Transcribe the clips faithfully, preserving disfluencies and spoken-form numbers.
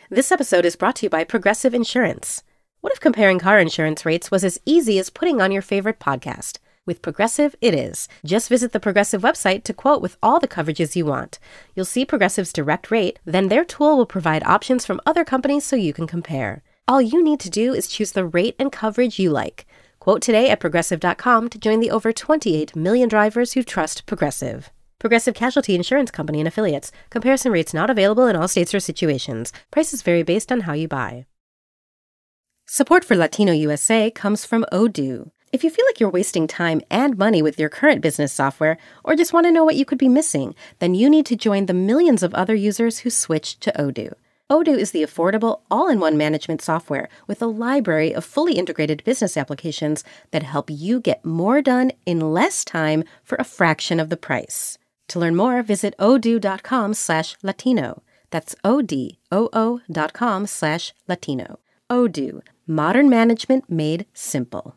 This episode is brought to you by Progressive Insurance. What if comparing car insurance rates was as easy as putting on your favorite podcast? With Progressive, it is. Just visit the Progressive website to quote with all the coverages you want. You'll see Progressive's direct rate, then their tool will provide options from other companies so you can compare. All you need to do is choose the rate and coverage you like. Quote today at Progressive dot com to join the over twenty-eight million drivers who trust Progressive. Progressive Casualty Insurance Company and Affiliates. Comparison rates not available in all states or situations. Prices vary based on how you buy. Support for Latino U S A comes from Odoo. If you feel like you're wasting time and money with your current business software, or just want to know what you could be missing, then you need to join the millions of other users who switched to Odoo. Odoo is the affordable, all-in-one management software with a library of fully integrated business applications that help you get more done in less time for a fraction of the price. To learn more, visit odoo.com slash Latino. That's O-D-O-O dot com slash Latino. Odoo, modern management made simple.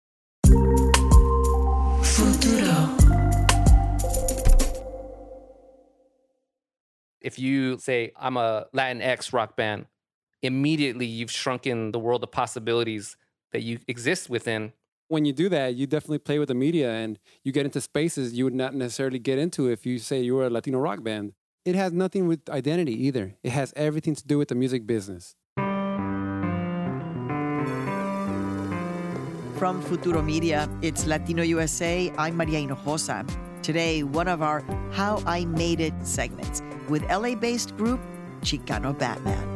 If you say, I'm a Latinx rock band, immediately you've shrunken the world of possibilities that you exist within. When you do that, you definitely play with the media and you get into spaces you would not necessarily get into if you say you were a Latino rock band. It has nothing with identity either. It has everything to do with the music business. From Futuro Media, it's Latino U S A. I'm Maria Hinojosa. Today, one of our How I Made It segments with L A-based group Chicano Batman.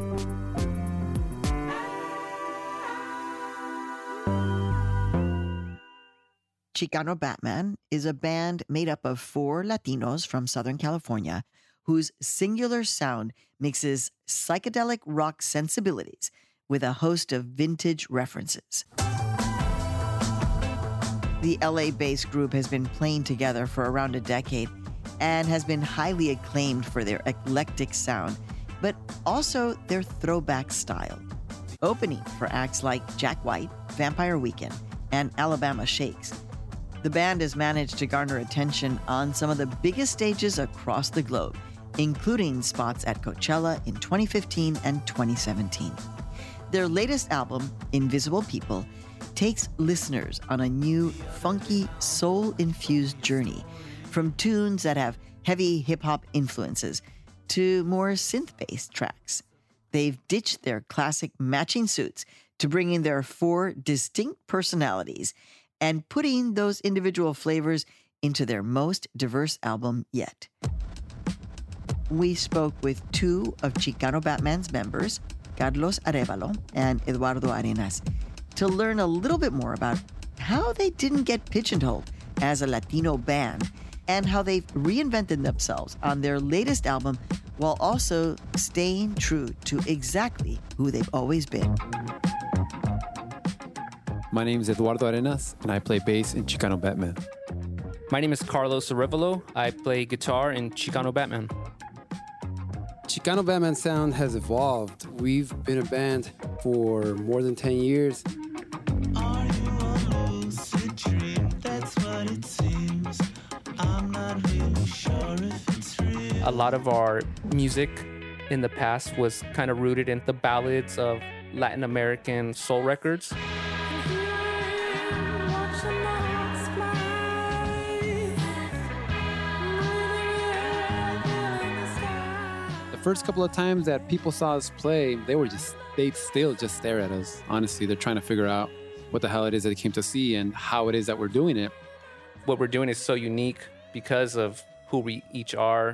Chicano Batman is a band made up of four Latinos from Southern California whose singular sound mixes psychedelic rock sensibilities with a host of vintage references. The L A-based group has been playing together for around a decade and has been highly acclaimed for their eclectic sound, but also their throwback style. Opening for acts like Jack White, Vampire Weekend, and Alabama Shakes, the band has managed to garner attention on some of the biggest stages across the globe, including spots at Coachella in twenty fifteen and twenty seventeen. Their latest album, Invisible People, takes listeners on a new, funky, soul-infused journey, from tunes that have heavy hip-hop influences to more synth-based tracks. They've ditched their classic matching suits to bring in their four distinct personalities and putting those individual flavors into their most diverse album yet. We spoke with two of Chicano Batman's members, Carlos Arevalo and Eduardo Arenas, to learn a little bit more about how they didn't get pigeonholed as a Latino band and how they've reinvented themselves on their latest album while also staying true to exactly who they've always been. My name is Eduardo Arenas, and I play bass in Chicano Batman. My name is Carlos Arevalo. I play guitar in Chicano Batman. Chicano Batman sound has evolved. We've been a band for more than ten years. Are you a lucid dream? That's what it seems. I'm not really sure if it's real. A lot of our music in the past was kind of rooted in the ballads of Latin American soul records. The first couple of times that people saw us play, they were just, they still just stare at us. Honestly, they're trying to figure out what the hell it is that they came to see and how it is that we're doing it. What we're doing is so unique because of who we each are.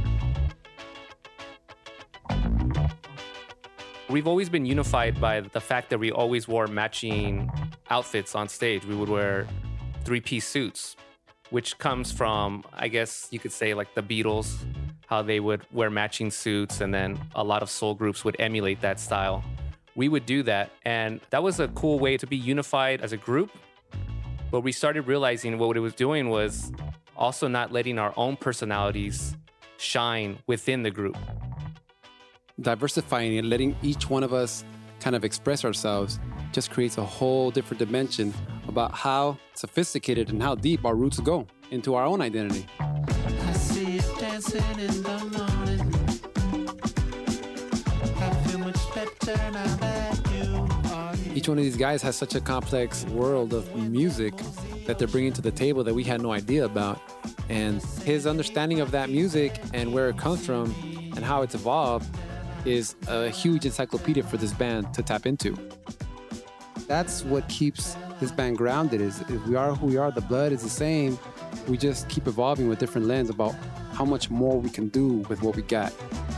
We've always been unified by the fact that we always wore matching outfits on stage. We would wear three-piece suits, which comes from, I guess you could say, like the Beatles, how they would wear matching suits, and then a lot of soul groups would emulate that style. We would do that, and that was a cool way to be unified as a group. But we started realizing what it was doing was also not letting our own personalities shine within the group. Diversifying and letting each one of us kind of express ourselves just creates a whole different dimension about how sophisticated and how deep our roots go into our own identity. I see you dancing in the morning. I feel much better now that you are here. Each one of these guys has such a complex world of music that they're bringing to the table that we had no idea about. And his understanding of that music and where it comes from and how it's evolved is a huge encyclopedia for this band to tap into. That's what keeps this band grounded is, is we are who we are. The blood is the same. We just keep evolving with different lens about how much more we can do with what we got.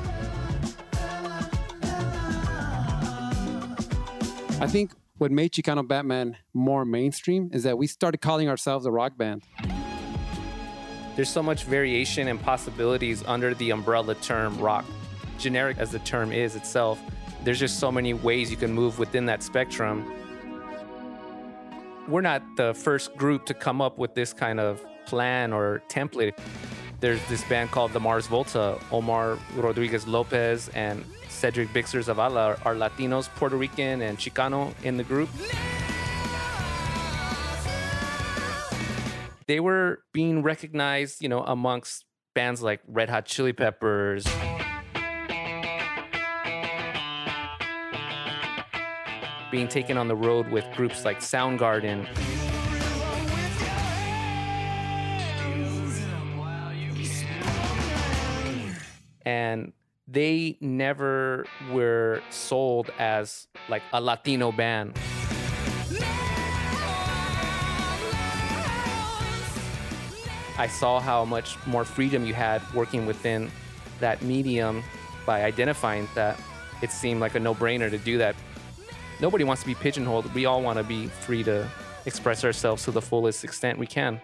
I think what made Chicano Batman more mainstream is that we started calling ourselves a rock band. There's so much variation and possibilities under the umbrella term rock. Generic as the term is itself, there's just so many ways you can move within that spectrum. We're not the first group to come up with this kind of plan or template. There's this band called the Mars Volta. Omar Rodriguez Lopez and Cedric Bixer Zavala are Latinos, Puerto Rican, and Chicano in the group. They were being recognized, you know, amongst bands like Red Hot Chili Peppers, being taken on the road with groups like Soundgarden. And they never were sold as like a Latino band. I saw how much more freedom you had working within that medium by identifying that. It seemed like a no-brainer to do that. Nobody wants to be pigeonholed. We all want to be free to express ourselves to the fullest extent we can.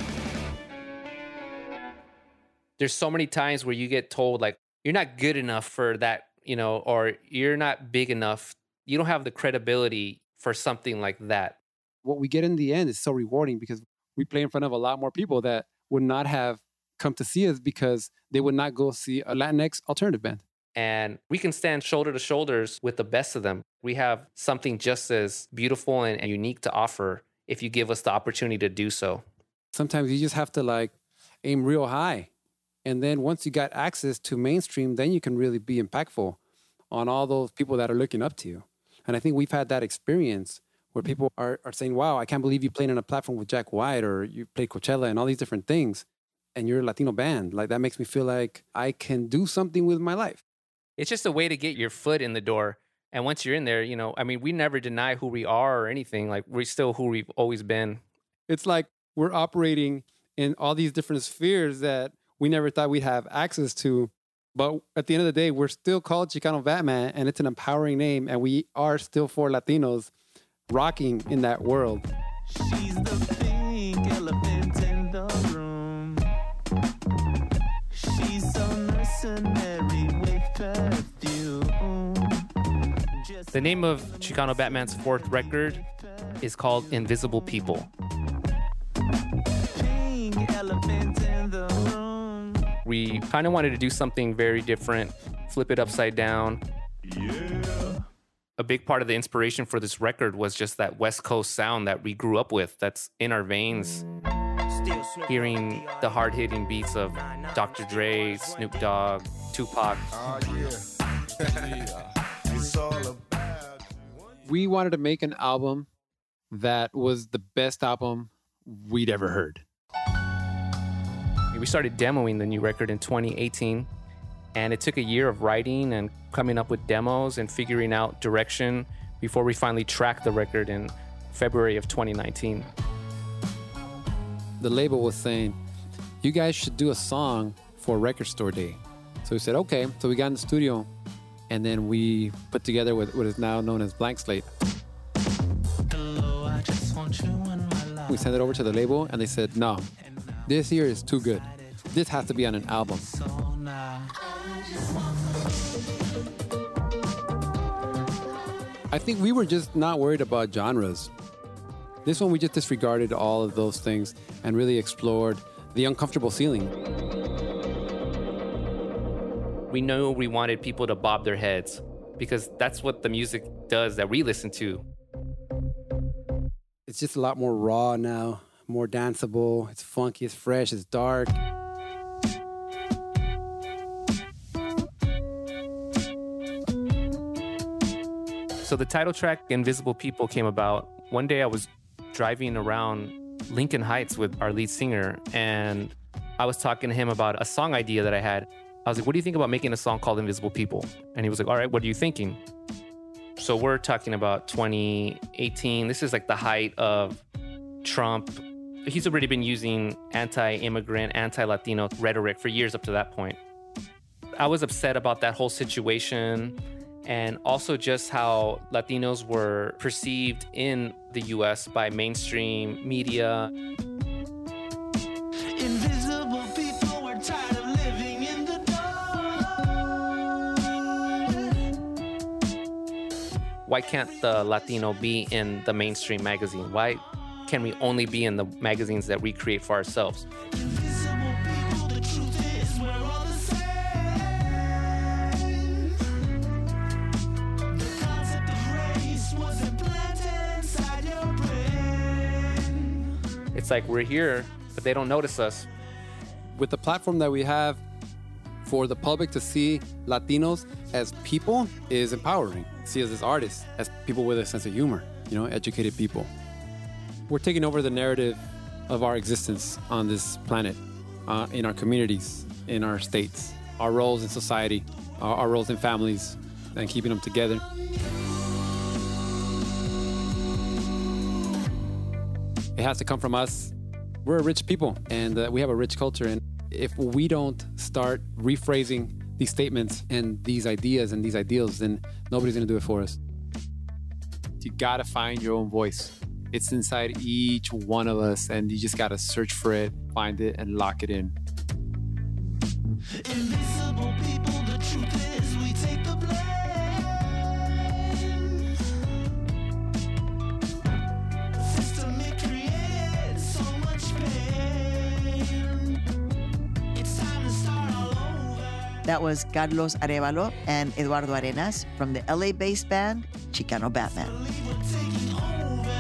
There's so many times where you get told, like, you're not good enough for that, you know, or you're not big enough. You don't have the credibility for something like that. What we get in the end is so rewarding because we play in front of a lot more people that would not have come to see us because they would not go see a Latinx alternative band. And we can stand shoulder to shoulders with the best of them. We have something just as beautiful and unique to offer if you give us the opportunity to do so. Sometimes you just have to like aim real high. And then once you got access to mainstream, then you can really be impactful on all those people that are looking up to you. And I think we've had that experience where people are, are saying, wow, I can't believe you played on a platform with Jack White or you played Coachella and all these different things. And you're a Latino band. Like that makes me feel like I can do something with my life. It's just a way to get your foot in the door. And once you're in there, you know, I mean, we never deny who we are or anything. Like we're still who we've always been. It's like we're operating in all these different spheres that we never thought we'd have access to. But at the end of the day, we're still called Chicano Batman, and it's an empowering name, and we are still for Latinos rocking in that world. She's the pink elephant in the room. She's so mercenary with perfume. The name of Chicano Batman's fourth record is called Invisible People. Pink elephant in the room. We kind of wanted to do something very different, flip it upside down. Yeah. A big part of the inspiration for this record was just that West Coast sound that we grew up with, that's in our veins. Hearing the hard-hitting beats of Doctor Dre, Snoop Dogg, Tupac. Oh, yeah. It's all about We wanted to make an album that was the best album we'd ever heard. We started demoing the new record in twenty eighteen, and it took a year of writing and coming up with demos and figuring out direction before we finally tracked the record in February of twenty nineteen. The label was saying, you guys should do a song for Record Store Day. So we said, okay. So we got in the studio, and then we put together what, what is now known as Blank Slate. Hello, I just want you in my life. We sent it over to the label, and they said, no, this here is too good. This has to be on an album. So now, I think we were just not worried about genres. This one, we just disregarded all of those things and really explored the uncomfortable ceiling. We knew we wanted people to bob their heads because that's what the music does that we listen to. It's just a lot more raw now, more danceable. It's funky, it's fresh, it's dark. So the title track, Invisible People, came about. One day I was driving around Lincoln Heights with our lead singer, and I was talking to him about a song idea that I had. I was like, what do you think about making a song called Invisible People? And he was like, all right, what are you thinking? So we're talking about twenty eighteen. This is like the height of Trump. He's already been using anti-immigrant, anti-Latino rhetoric for years up to that point. I was upset about that whole situation, and also just how Latinos were perceived in the U S by mainstream media. Invisible people, we're tired of living in the dark. Why can't the Latino be in the mainstream magazine? Why can we only be in the magazines that we create for ourselves? Invisible people, the truth is we're all the same. The concept of race was implanted inside your brain. It's like we're here, but they don't notice us. With the platform that we have, for the public to see Latinos as people is empowering. See us as artists, as people with a sense of humor, you know, educated people. We're taking over the narrative of our existence on this planet, uh, in our communities, in our states, our roles in society, our, our roles in families, and keeping them together. It has to come from us. We're a rich people, and uh, we have a rich culture. And if we don't start rephrasing these statements and these ideas and these ideals, then nobody's going to do it for us. You got to find your own voice. It's inside each one of us, and you just got to search for it, find it, and lock it in. Invisible people, the truth is we take the blame. System it created so much pain. It's time to start all over. That was Carlos Arevalo and Eduardo Arenas from the L A-based band Chicano Batman. Believe we're taking over.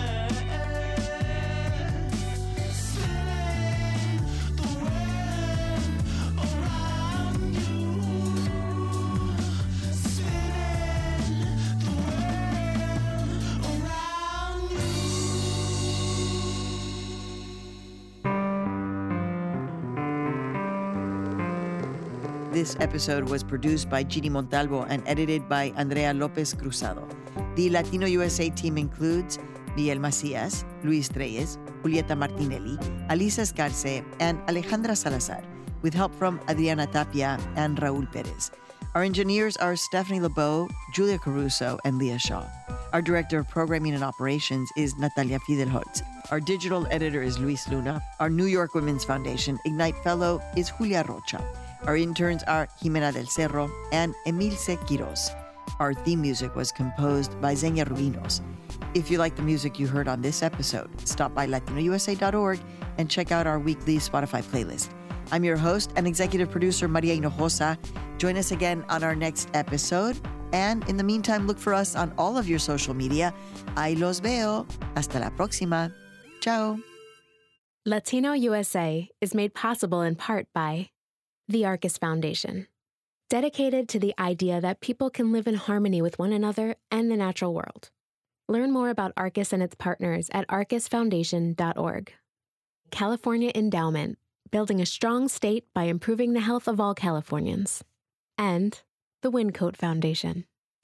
This episode was produced by Gini Montalvo and edited by Andrea Lopez Cruzado. The Latino U S A team includes Miguel Macias, Luis Reyes, Julieta Martinelli, Alisa Escarce, and Alejandra Salazar, with help from Adriana Tapia and Raul Perez. Our engineers are Stephanie LeBeau, Julia Caruso, and Leah Shaw. Our director of programming and operations is Natalia Fidelholtz. Our digital editor is Luis Luna. Our New York Women's Foundation Ignite Fellow is Julia Rocha. Our interns are Jimena del Cerro and Emilce Quiroz. Our theme music was composed by Xenia Rubinos. If you like the music you heard on this episode, stop by latino u s a dot org and check out our weekly Spotify playlist. I'm your host and executive producer, Maria Hinojosa. Join us again on our next episode. And in the meantime, look for us on all of your social media. Ahí los veo. Hasta la próxima. Ciao. Latino U S A is made possible in part by the Arcus Foundation, dedicated to the idea that people can live in harmony with one another and the natural world. Learn more about Arcus and its partners at arcus foundation dot org. California Endowment, building a strong state by improving the health of all Californians. And the Wyncote Foundation.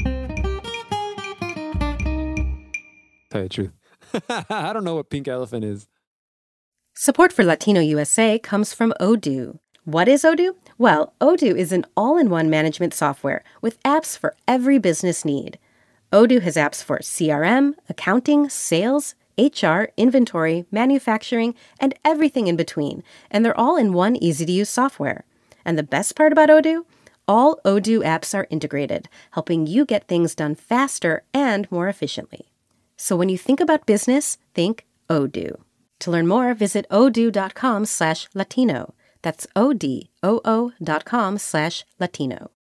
Tell you the truth. I don't know what pink elephant is. Support for Latino U S A comes from Odoo. What is Odoo? Well, Odoo is an all-in-one management software with apps for every business need. Odoo has apps for C R M, accounting, sales, H R, inventory, manufacturing, and everything in between, and they're all in one easy-to-use software. And the best part about Odoo? All Odoo apps are integrated, helping you get things done faster and more efficiently. So when you think about business, think Odoo. To learn more, visit odoo.com slash Latino. That's O-D-O-O dot com slash Latino.